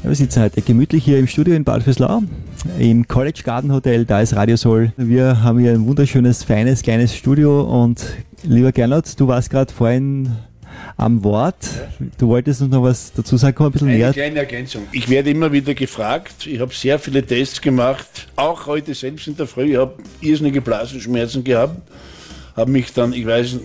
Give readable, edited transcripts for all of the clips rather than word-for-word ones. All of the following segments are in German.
Ja, wir sitzen heute gemütlich hier im Studio in Bad Vöslau, im College Garden Hotel, da ist Radio Soul. Wir haben hier ein wunderschönes, feines, kleines Studio und lieber Gernot, du warst gerade vorhin am Wort. Du wolltest uns noch was dazu sagen, komm ein bisschen näher. Eine kleine Ergänzung. Ich werde immer wieder gefragt, ich habe sehr viele Tests gemacht, auch heute selbst in der Früh, ich habe irrsinnige Blasenschmerzen gehabt, habe mich dann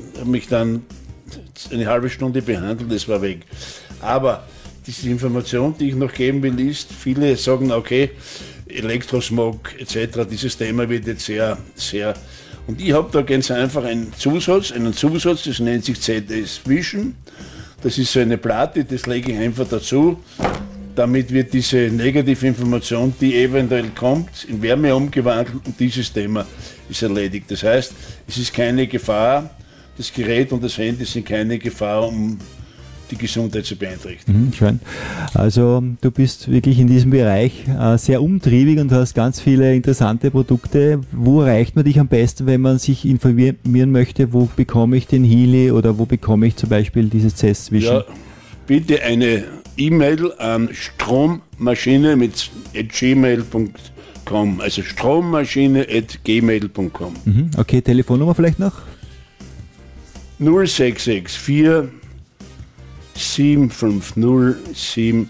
eine halbe Stunde behandelt, das war weg. Aber diese Information, die ich noch geben will, ist, viele sagen, okay, Elektrosmog etc., dieses Thema wird jetzt sehr, sehr... Und ich habe da ganz einfach einen Zusatz, das nennt sich ZS Vision. Das ist so eine Platte, das lege ich einfach dazu. Damit wird diese negative Information, die eventuell kommt, in Wärme umgewandelt und dieses Thema ist erledigt. Das heißt, es ist keine Gefahr, das Gerät und das Handy sind keine Gefahr, um die Gesundheit zu beeinträchtigen. Schön. Also du bist wirklich in diesem Bereich sehr umtriebig und hast ganz viele interessante Produkte. Wo erreicht man dich am besten, wenn man sich informieren möchte? Wo bekomme ich den Healy oder wo bekomme ich zum Beispiel dieses ZS Vision? Ja, bitte eine E-Mail an strommaschine@gmail.com, also strommaschine@gmail.com. Okay, Telefonnummer vielleicht noch? 0664 750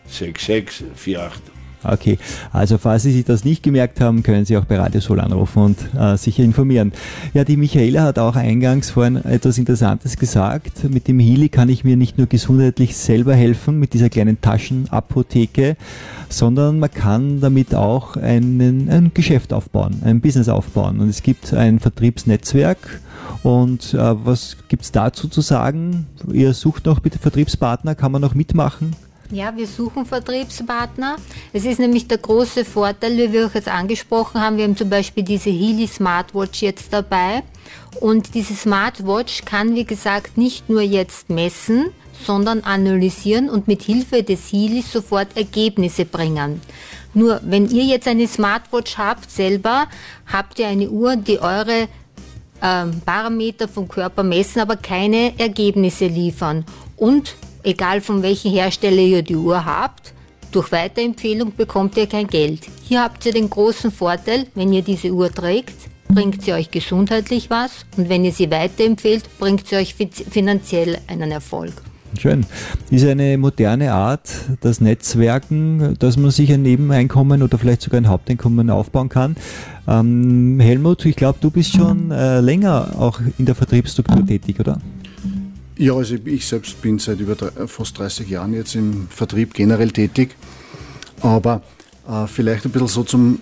76648. Okay, also falls Sie sich das nicht gemerkt haben, können Sie auch bei Radio Soul anrufen und sich informieren. Ja, die Michaela hat auch eingangs vorhin etwas Interessantes gesagt. Mit dem Healy kann ich mir nicht nur gesundheitlich selber helfen, mit dieser kleinen Taschenapotheke, sondern man kann damit auch ein Geschäft aufbauen, ein Business aufbauen. Und es gibt ein Vertriebsnetzwerk. Und was gibt es dazu zu sagen? Ihr sucht noch bitte Vertriebspartner, kann man noch mitmachen? Ja, wir suchen Vertriebspartner. Es ist nämlich der große Vorteil, wie wir auch jetzt angesprochen haben, wir haben zum Beispiel diese Healy Smartwatch jetzt dabei. Und diese Smartwatch kann, wie gesagt, nicht nur jetzt messen, sondern analysieren und mit Hilfe des Healy sofort Ergebnisse bringen. Nur, wenn ihr jetzt eine Smartwatch habt selber, habt ihr eine Uhr, die eure Parameter vom Körper messen, aber keine Ergebnisse liefern. Und egal von welchem Hersteller ihr die Uhr habt, durch Weiterempfehlung bekommt ihr kein Geld. Hier habt ihr den großen Vorteil, wenn ihr diese Uhr trägt, bringt sie euch gesundheitlich was und wenn ihr sie weiterempfehlt, bringt sie euch finanziell einen Erfolg. Schön. Ist eine moderne Art, das Netzwerken, dass man sich ein Nebeneinkommen oder vielleicht sogar ein Haupteinkommen aufbauen kann. Helmut, ich glaube, du bist schon länger auch in der Vertriebsstruktur tätig, oder? Ja, also ich selbst bin seit fast 30 Jahren jetzt im Vertrieb generell tätig, aber vielleicht ein bisschen so zum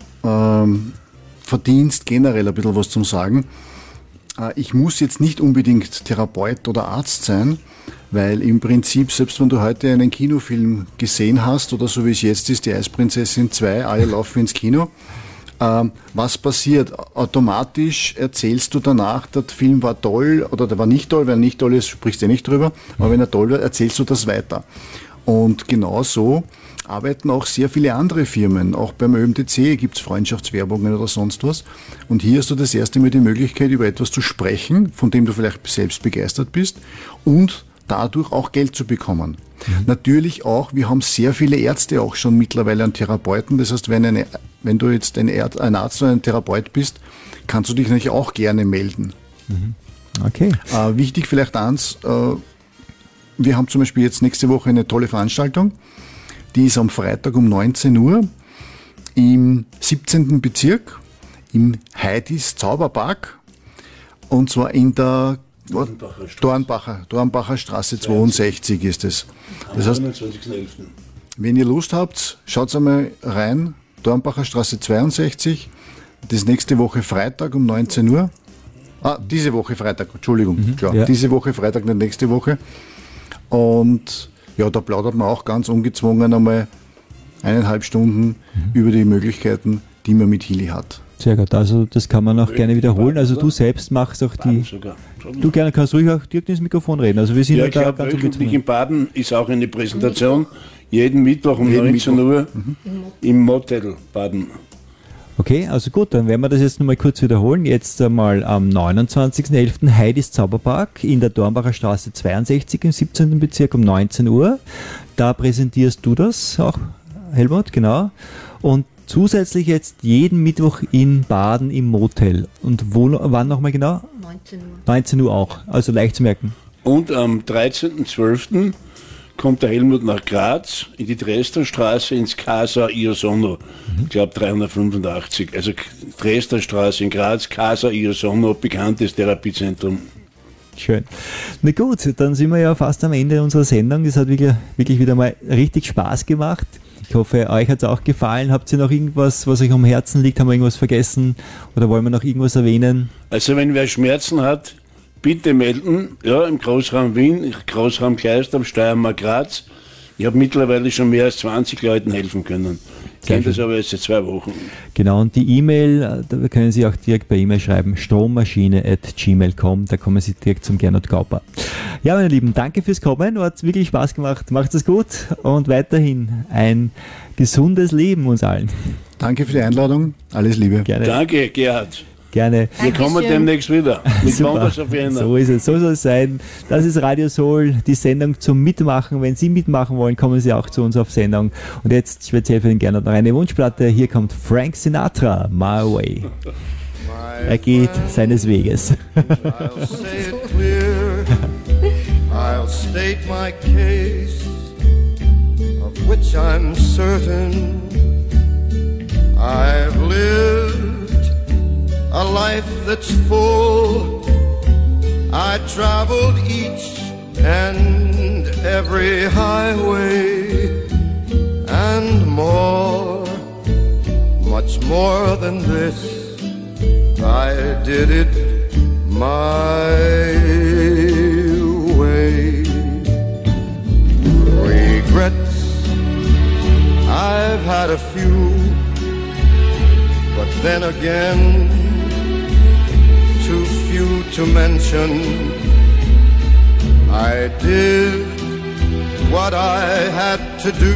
Verdienst generell ein bisschen was zum Sagen. Ich muss jetzt nicht unbedingt Therapeut oder Arzt sein, weil im Prinzip, selbst wenn du heute einen Kinofilm gesehen hast oder so wie es jetzt ist, die Eisprinzessin 2, alle laufen ins Kino, was passiert? Automatisch erzählst du danach, der Film war toll oder der war nicht toll, weil nicht toll ist, sprichst du nicht drüber, aber wenn er toll war, erzählst du das weiter. Und genau so arbeiten auch sehr viele andere Firmen. Auch beim ÖMTC gibt es Freundschaftswerbungen oder sonst was. Und hier hast du das erste Mal die Möglichkeit, über etwas zu sprechen, von dem du vielleicht selbst begeistert bist und dadurch auch Geld zu bekommen. Natürlich auch, wir haben sehr viele Ärzte auch schon mittlerweile an Therapeuten. Das heißt, wenn du jetzt ein Arzt oder ein Therapeut bist, kannst du dich natürlich auch gerne melden. Okay. Wichtig vielleicht eins, wir haben zum Beispiel jetzt nächste Woche eine tolle Veranstaltung. Die ist am Freitag um 19 Uhr im 17. Bezirk im Heidis Zauberpark und zwar in der Dornbacher Straße 62 ist es. Das heißt, wenn ihr Lust habt, schaut einmal rein, Dornbacher Straße 62, das ist nächste Woche Freitag um 19 Uhr. Diese Woche Freitag, Entschuldigung, klar, ja. Diese Woche Freitag, nicht nächste Woche. Und ja, da plaudert man auch ganz ungezwungen einmal 1,5 Stunden über die Möglichkeiten, die man mit Healy hat. Sehr gut, also das kann man auch gerne wiederholen. Also du selbst machst auch die... Du kannst ruhig auch direkt ins Mikrofon reden. Also wir sind ja, da ganz wöchentlich in Baden ist auch eine Präsentation, jeden Mittwoch um 19 Uhr im Motel Baden. Okay, also gut, dann werden wir das jetzt nochmal kurz wiederholen. Jetzt einmal am 29.11. Heidis Zauberpark in der Dornbacher Straße 62 im 17. Bezirk um 19 Uhr. Da präsentierst du das auch Helmut, genau. Und zusätzlich jetzt jeden Mittwoch in Baden im Motel. Und wann nochmal genau? 19 Uhr. 19 Uhr auch, also leicht zu merken. Und am 13.12. kommt der Helmut nach Graz in die Dresdner Straße ins Casa Io Sono. Ich glaube 385. Also Dresdner Straße in Graz, Casa Io Sono, bekanntes Therapiezentrum. Schön. Na gut, dann sind wir ja fast am Ende unserer Sendung. Das hat wirklich wieder mal richtig Spaß gemacht. Ich hoffe, euch hat es auch gefallen. Habt ihr noch irgendwas, was euch am Herzen liegt? Haben wir irgendwas vergessen? Oder wollen wir noch irgendwas erwähnen? Also wenn wer Schmerzen hat, bitte melden. Ja, im Großraum Wien, Großraum Kleisdorf, Steiermark, Graz. Ich habe mittlerweile schon mehr als 20 Leuten helfen können. Ich kenne das aber jetzt seit 2 Wochen. Genau, und die E-Mail, da können Sie auch direkt per E-Mail schreiben, strommaschine@gmail.com, da kommen Sie direkt zum Gernot Gauper. Ja, meine Lieben, danke fürs Kommen, hat wirklich Spaß gemacht, macht es gut und weiterhin ein gesundes Leben uns allen. Danke für die Einladung, alles Liebe. Gerne. Danke, Gerhard. Gerne. Wir kommen demnächst wieder. Mit Wonders auf Vienna. So ist es, so soll es sein. Das ist Radio Soul, die Sendung zum Mitmachen. Wenn Sie mitmachen wollen, kommen Sie auch zu uns auf Sendung. Und jetzt speziell für den Gernot noch eine Wunschplatte. Hier kommt Frank Sinatra, My Way. Er geht seines Weges. I'll say it clear. I'll state my case, of which I'm certain. I've lived a life that's full. I traveled each and every highway and more, much more than this. I did it my way. Regrets, I've had a few, but then again, too few to mention. I did what I had to do,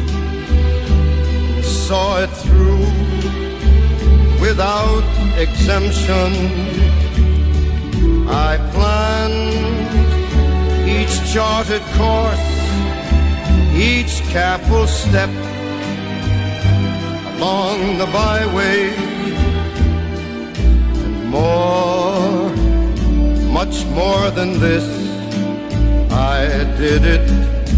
saw it through without exemption. I planned each charted course, each careful step along the byway. More, much more than this, I did it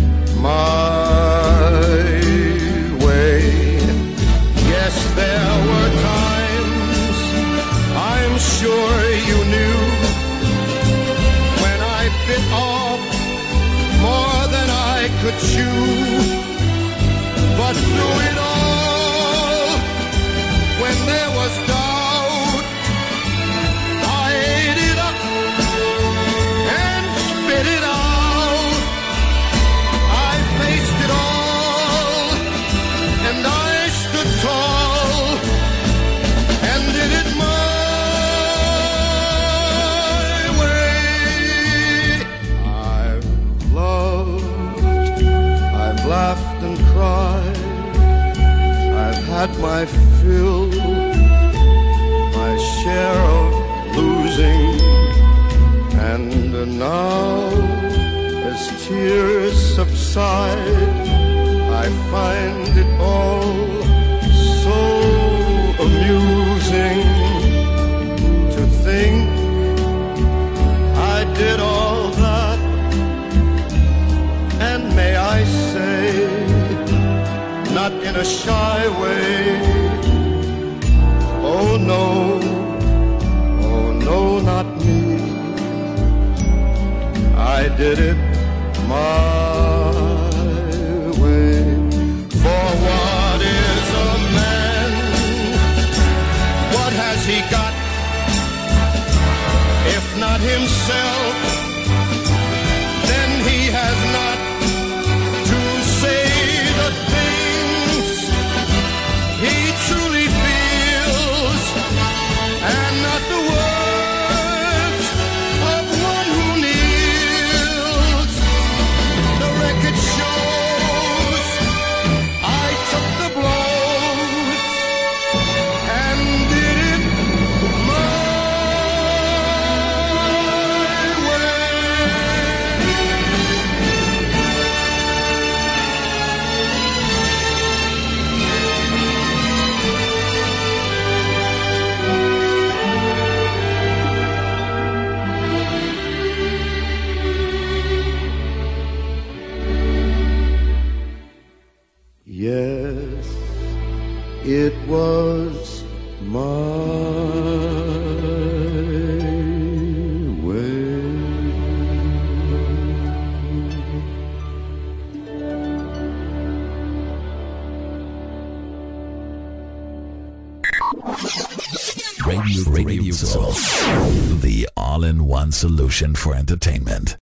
my way. Yes, there were times, I'm sure you knew, when I bit off more than I could chew. But through it all, when there was doubt, laughed and cried. I've had my fill, my share of losing, and now as tears subside, I find it all so amusing to think I did all that. And may I say, not in a shy way, oh no, not me. I did it my way. For what is a man? What has he got? If not himself, then he has not to say the things he truly feels, and not the words of one who kneels. Radio Soul. The all-in-one solution for entertainment.